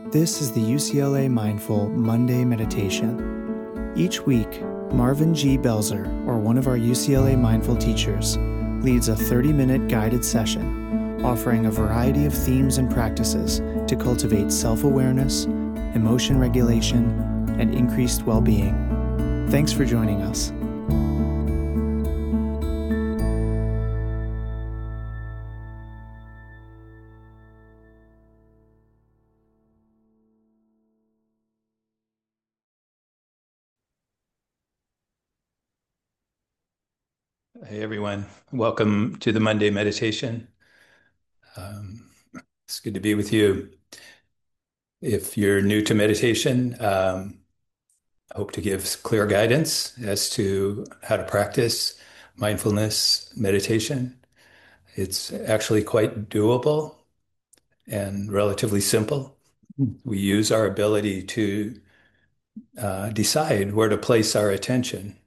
This is the UCLA Mindful Monday Meditation. Each week, Marvin G. Belzer, or one of our UCLA Mindful teachers, leads a 30-minute guided session offering a variety of themes and practices to cultivate self-awareness, emotion regulation, and increased well-being. Thanks for joining us. Hey everyone, welcome to the Monday meditation. It's good to be with you. If you're new to meditation, I hope to give clear guidance as to how to practice mindfulness meditation. It's actually quite doable and relatively simple. We use our ability to decide where to place our attention,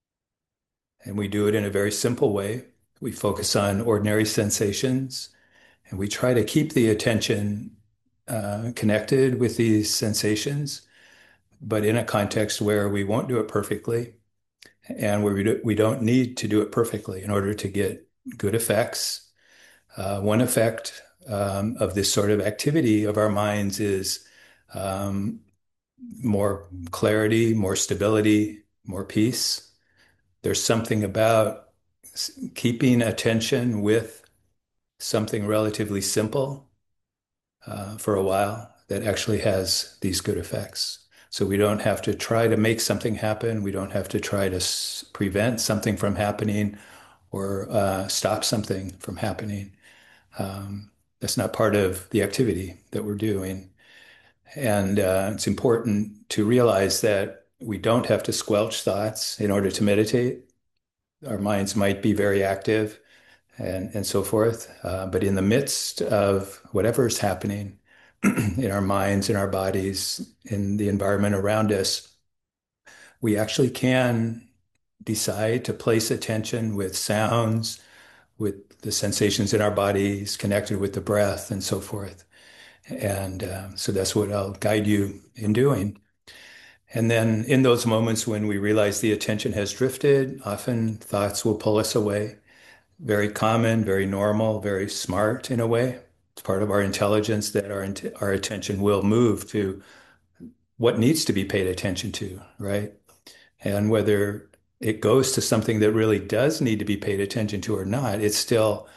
and we do it in a very simple way. We focus on ordinary sensations. And we try to keep the attention connected with these sensations, but in a context where we won't do it perfectly and where we don't need to do it perfectly in order to get good effects. One effect of this sort of activity of our minds is um, more clarity, more stability, more peace. There's something about keeping attention with something relatively simple for a while that actually has these good effects. So we don't have to try to make something happen. We don't have to try to prevent something from happening or stop something from happening. That's not part of the activity that we're doing. And it's important to realize that we don't have to squelch thoughts in order to meditate. Our minds might be very active and so forth. But in the midst of whatever is happening in our minds, in our bodies, in the environment around us, we actually can decide to place attention with sounds, with the sensations in our bodies, connected with the breath, and so forth. And so that's what I'll guide you in doing. And then in those moments when we realize the attention has drifted, often thoughts will pull us away. Very common, very normal, very smart in a way. It's part of our intelligence that our attention will move to what needs to be paid attention to, right? And whether it goes to something that really does need to be paid attention to or not, it's still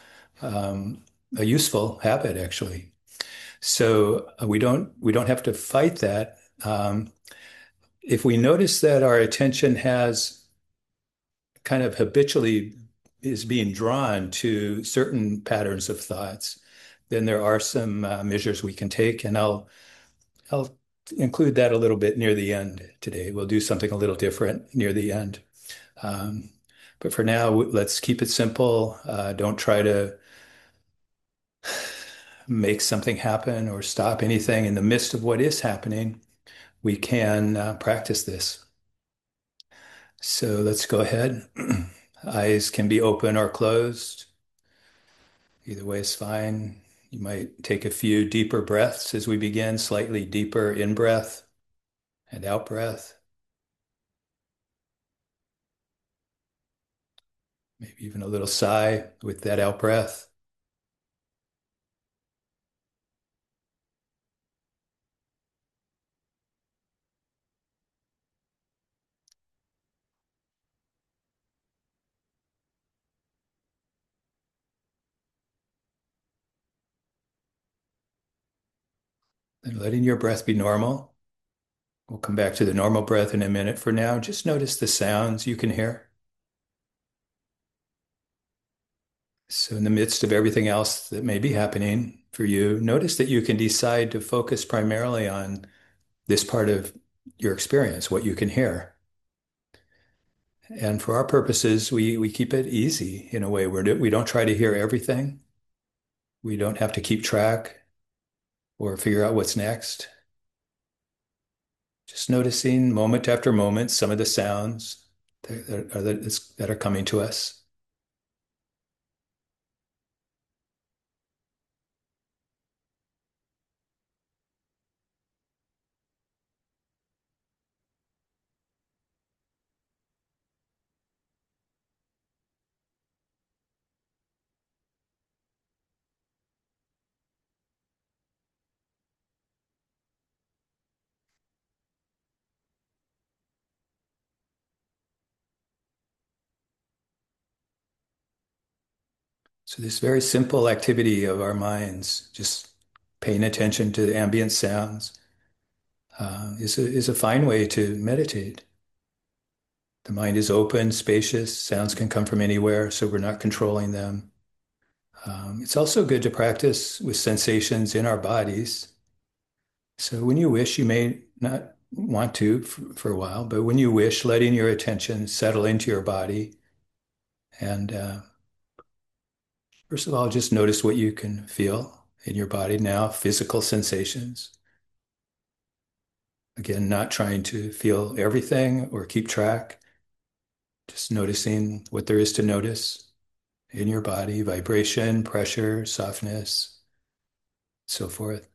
a useful habit, actually. So we don't have to fight that. If we notice that our attention has kind of habitually is being drawn to certain patterns of thoughts, then there are some measures we can take, and I'll include that a little bit near the end today. We'll do something a little different near the end. Um, but for now, let's keep it simple. Don't try to make something happen or stop anything in the midst of what is happening. We can practice this. So let's go ahead. Eyes can be open or closed. Either way is fine. You might take a few deeper breaths as we begin, slightly deeper in breath and out breath. Maybe even a little sigh with that out breath. And letting your breath be normal. We'll come back to the normal breath in a minute. For now, just notice the sounds you can hear. So, in the midst of everything else that may be happening for you, notice that you can decide to focus primarily on this part of your experience, what you can hear. And for our purposes, we keep it easy in a way where we don't try to hear everything. We don't have to keep track or figure out what's next. Just noticing moment after moment some of the sounds that are coming to us. So this very simple activity of our minds, just paying attention to the ambient sounds, is a fine way to meditate. The mind is open, spacious, sounds can come from anywhere, so we're not controlling them. It's also good to practice with sensations in our bodies. So when you wish, you may not want to for a while, but when you wish, letting your attention settle into your body. And first of all, just notice what you can feel in your body now, physical sensations. Again, not trying to feel everything or keep track, just noticing what there is to notice in your body, vibration, pressure, softness, so forth.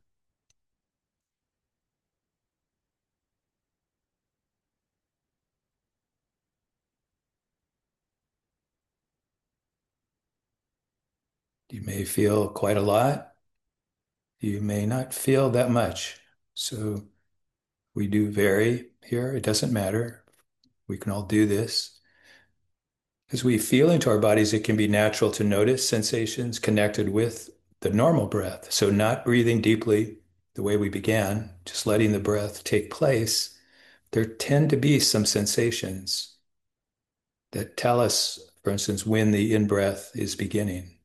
You may feel quite a lot. You may not feel that much. So we do vary here. It doesn't matter. We can all do this. As we feel into our bodies, it can be natural to notice sensations connected with the normal breath. So not breathing deeply the way we began, just letting the breath take place. There tend to be some sensations that tell us, for instance, when the in-breath is beginning.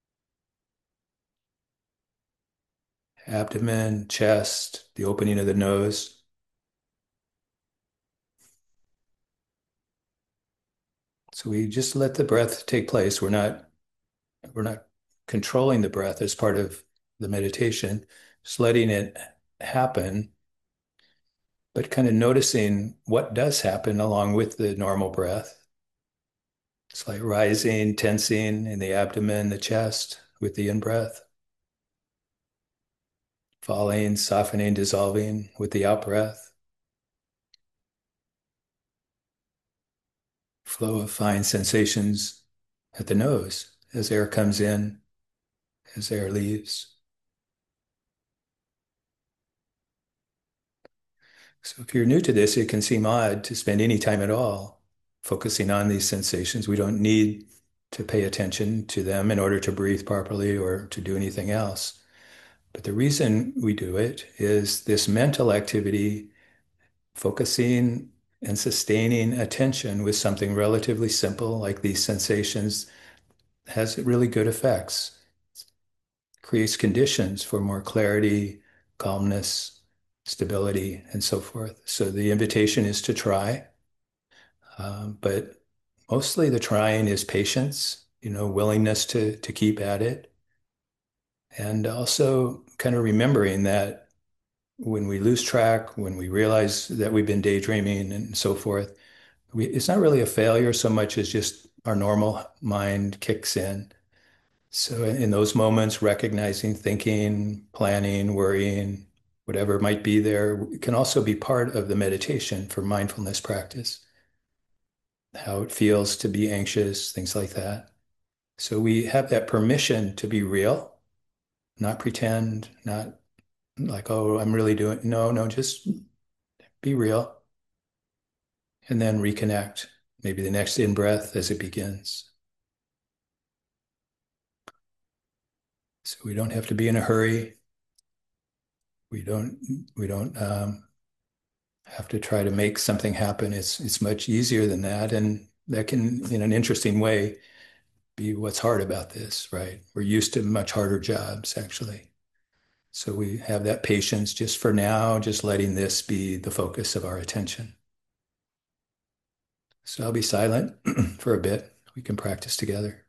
Abdomen, chest, the opening of the nose. So we just let the breath take place. We're not controlling the breath as part of the meditation, just letting it happen, but kind of noticing what does happen along with the normal breath. It's like rising, tensing in the abdomen, the chest with the in-breath, falling, softening, dissolving with the out-breath. Flow of fine sensations at the nose as air comes in, as air leaves. So if you're new to this, it can seem odd to spend any time at all focusing on these sensations. We don't need to pay attention to them in order to breathe properly or to do anything else. But the reason we do it is this mental activity, focusing and sustaining attention with something relatively simple like these sensations has really good effects. Creates conditions for more clarity, calmness, stability, and so forth. So the invitation is to try, but mostly the trying is patience, willingness to keep at it, and also kind of remembering that when we lose track, when we realize that we've been daydreaming and so forth, it's not really a failure so much as just our normal mind kicks in. So in those moments, recognizing, thinking, planning, worrying, whatever might be there, can also be part of the meditation for mindfulness practice. How it feels to be anxious, things like that. So we have that permission to be real, not pretend, not like, oh, I'm really doing, no, no, just be real. And then reconnect, maybe the next in-breath as it begins. So we don't have to be in a hurry. We don't have to try to make something happen. It's much easier than that, and that can, in an interesting way, be what's hard about this, right? We're used to much harder jobs, actually. So we have that patience just for now, just letting this be the focus of our attention. So I'll be silent for a bit. We can practice together.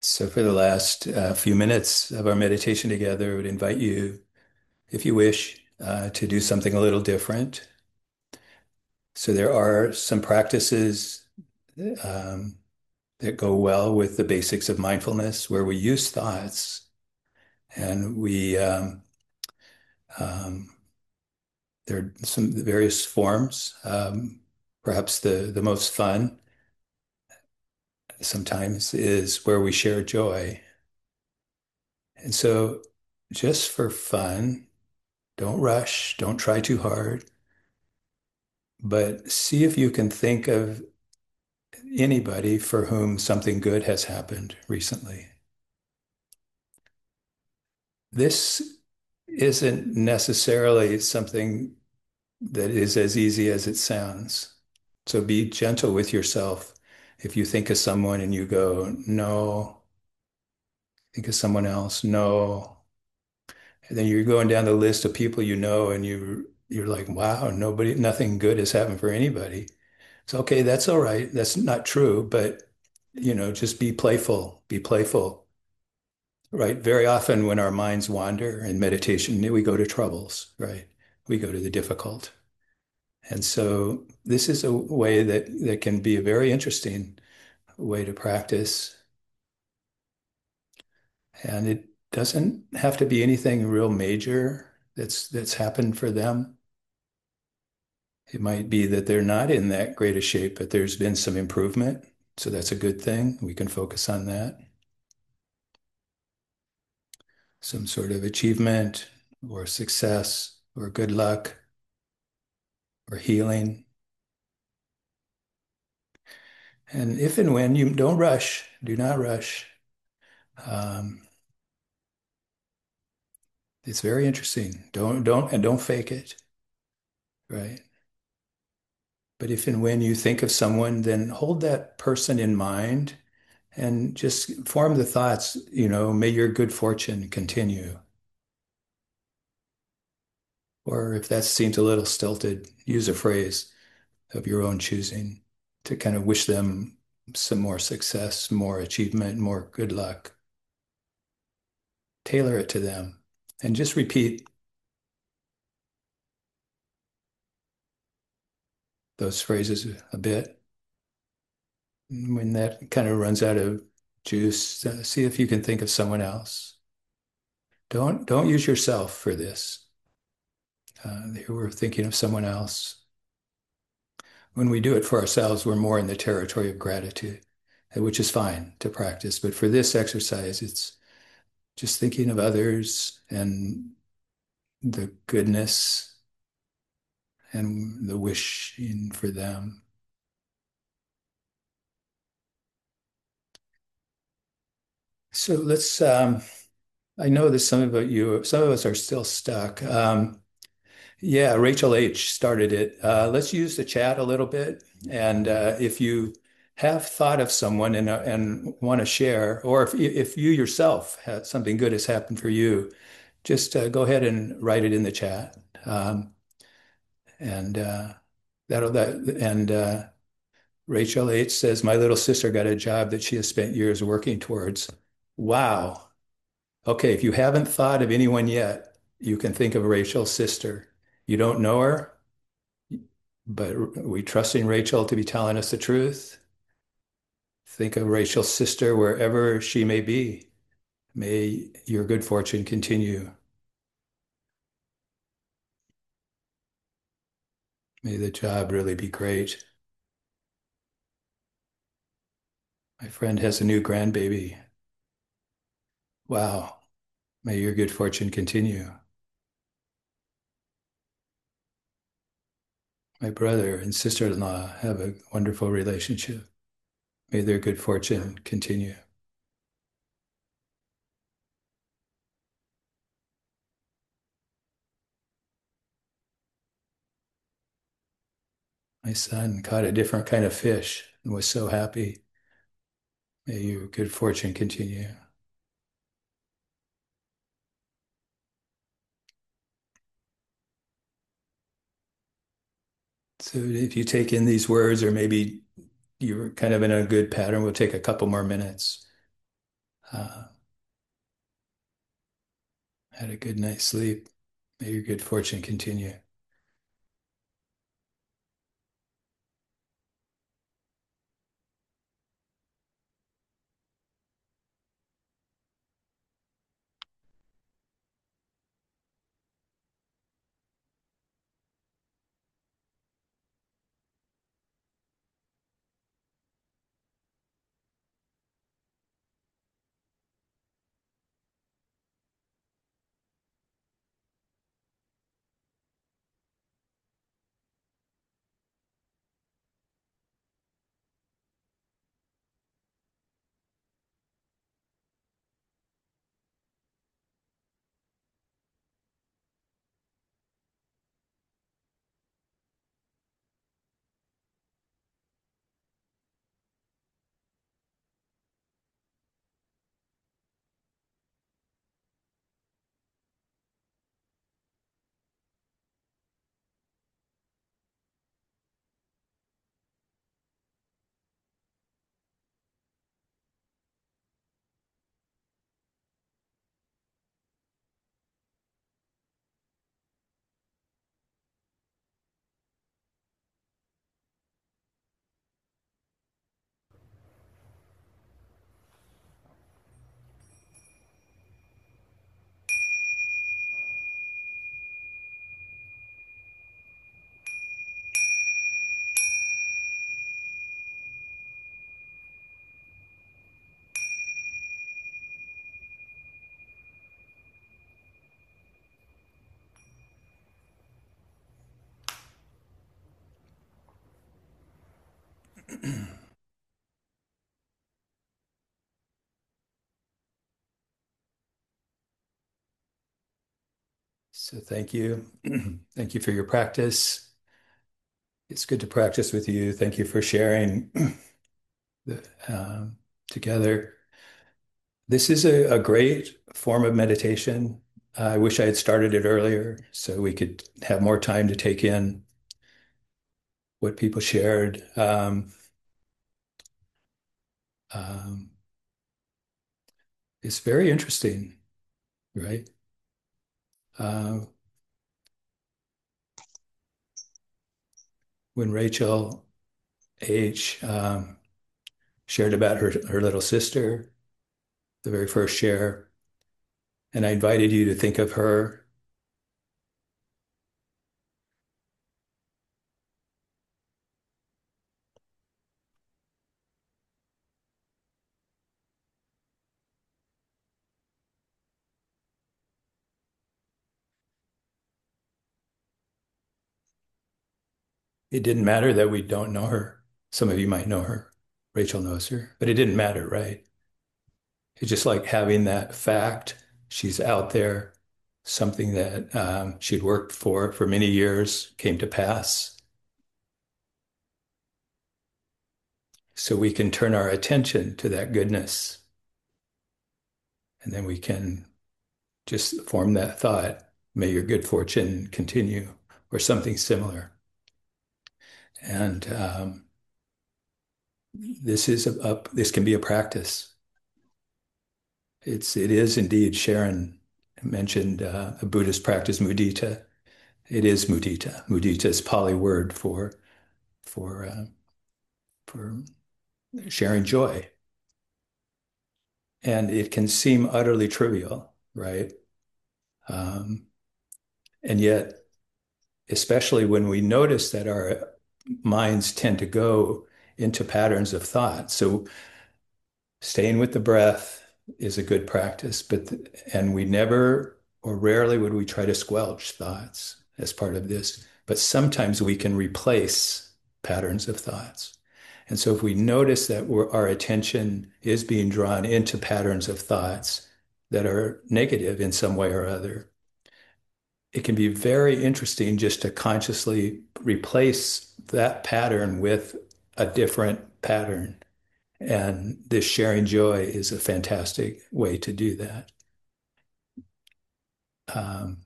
So for the last few minutes of our meditation together, I would invite you, if you wish, to do something a little different. So there are some practices um, that go well with the basics of mindfulness, where we use thoughts and um, there are some various forms. Perhaps the most fun sometimes is where we share joy. And so, just for fun, don't rush, don't try too hard, but see if you can think of anybody for whom something good has happened recently. This isn't necessarily something that is as easy as it sounds. So be gentle with yourself. If you think of someone and you go, no, think of someone else, no. And then you're going down the list of people you know, and you're like, wow, nothing good has happened for anybody. It's okay, that's all right. That's not true, but just be playful, be playful. Right? Very often when our minds wander in meditation, we go to troubles, right? We go to the difficult. And so this is a way that can be a very interesting way to practice. And it doesn't have to be anything real major that's happened for them. It might be that they're not in that great a shape, but there's been some improvement. So that's a good thing. We can focus on that. Some sort of achievement or success or good luck or healing. And if and when you don't rush, do not rush. Um, it's very interesting. Don't fake it, right? But if and when you think of someone, then hold that person in mind and just form the thoughts, may your good fortune continue. Or if that seems a little stilted, use a phrase of your own choosing to kind of wish them some more success, more achievement, more good luck. Tailor it to them and just repeat those phrases a bit. When that kind of runs out of juice, see if you can think of someone else. Don't use yourself for this. We're thinking of someone else. When we do it for ourselves, we're more in the territory of gratitude, which is fine to practice. But for this exercise, it's just thinking of others and the goodness and the wishing for them. So I know that some of us are still stuck. Yeah, Rachel H. started it. Let's use the chat a little bit. And if you have thought of someone and want to share, or if you yourself had something good has happened for you, just go ahead and write it in the chat. And that'll that and Rachel H. says, my little sister got a job that she has spent years working towards. Wow. Okay, if you haven't thought of anyone yet, you can think of Rachel's sister. You don't know her, but we trusting Rachel to be telling us the truth. Think of Rachel's sister wherever she may be. May your good fortune continue. May the job really be great. My friend has a new grandbaby. Wow. May your good fortune continue. My brother and sister-in-law have a wonderful relationship. May their good fortune continue. My son caught a different kind of fish and was so happy. May your good fortune continue. So if you take in these words, or maybe you're kind of in a good pattern, we'll take a couple more minutes. Uh, had a good night's sleep. May your good fortune continue. So thank you. Thank you for your practice. It's good to practice with you. Thank you for sharing the, together. This is a great form of meditation. I wish I had started it earlier so we could have more time to take in what people shared. Um, it's very interesting, right? Uh, when Rachel H. Shared about her little sister, the very first share, and I invited you to think of her. It didn't matter that we don't know her. Some of you might know her. Rachel knows her, but it didn't matter, right? It's just like having that fact. She's out there, something that she'd worked for many years came to pass. So we can turn our attention to that goodness, and then we can just form that thought, may your good fortune continue, or something similar. And this can be a practice. It is indeed. Sharon mentioned a Buddhist practice, mudita. It is mudita. Mudita is Pali word for for sharing joy, and it can seem utterly trivial, right? Um, and yet, especially when we notice that our minds tend to go into patterns of thought. So staying with the breath is a good practice, and we never or rarely would we try to squelch thoughts as part of this, but sometimes we can replace patterns of thoughts. And so if we notice that our attention is being drawn into patterns of thoughts that are negative in some way or other, it can be very interesting just to consciously replace that pattern with a different pattern. And this sharing joy is a fantastic way to do that. Um,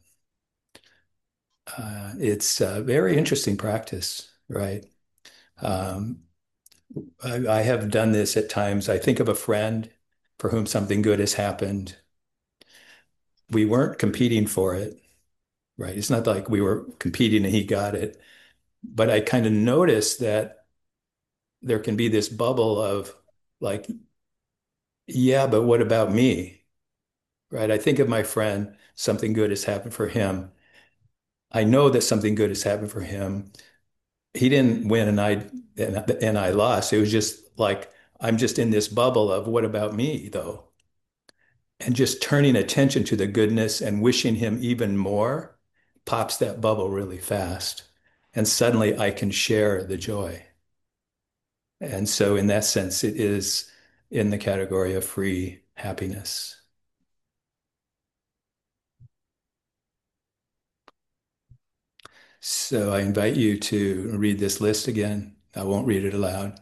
it's a very interesting practice, right? Um, I have done this at times. I think of a friend for whom something good has happened. We weren't competing for it, right? It's not like we were competing and he got it. But I kind of noticed that there can be this bubble of like, yeah, but what about me? Right? I think of my friend, something good has happened for him. I know that something good has happened for him. He didn't win and I lost. It was just like I'm just in this bubble of what about me though? And just turning attention to the goodness and wishing him even more pops that bubble really fast. And suddenly I can share the joy. And so in that sense, it is in the category of free happiness. So I invite you to read this list again. I won't read it aloud.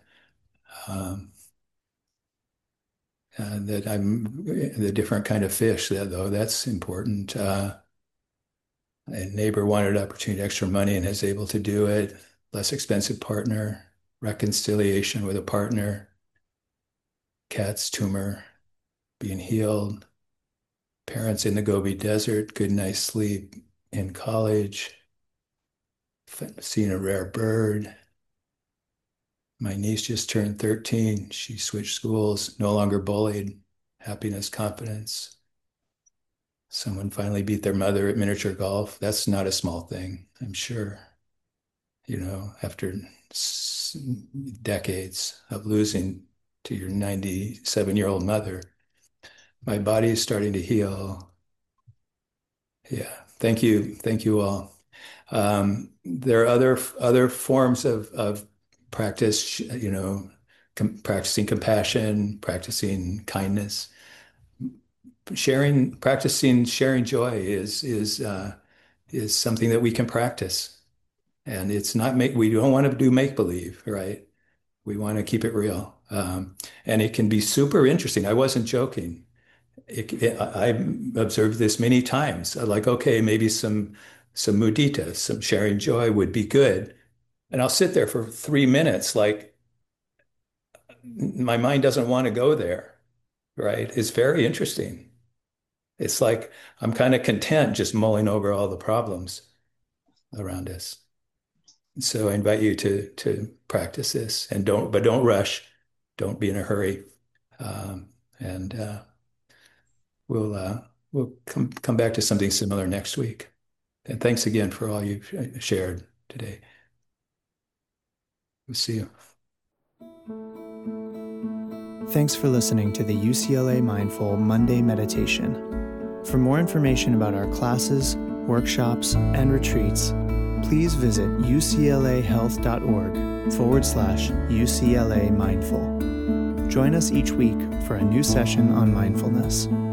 That I'm the different kind of fish, though that's important. A neighbor wanted opportunity, extra money, and is able to do it. Less expensive partner, reconciliation with a partner, cat's tumor being healed, parents in the Gobi Desert, good night's sleep in college, seeing a rare bird. My niece just turned 13. She switched schools, no longer bullied, happiness, confidence. Someone finally beat their mother at miniature golf. That's not a small thing, I'm sure. After decades of losing to your 97-year-old mother, my body is starting to heal. Yeah, thank you. Thank you all. There are other forms of practice, practicing compassion, practicing kindness. Practicing sharing joy is something that we can practice. And it's not we don't want to do make believe, right? We want to keep it real. And it can be super interesting. I wasn't joking. I observed this many times. Like, okay, maybe some mudita, some sharing joy would be good. And I'll sit there for 3 minutes, like my mind doesn't want to go there, right? It's very interesting. It's like I'm kind of content just mulling over all the problems around us. So I invite you to practice this and don't rush. Don't be in a hurry. And we'll come back to something similar next week. And thanks again for all you've shared today. We'll see you. Thanks for listening to the UCLA Mindful Monday Meditation. For more information about our classes, workshops, and retreats, please visit uclahealth.org/UCLA Mindful. Join us each week for a new session on mindfulness.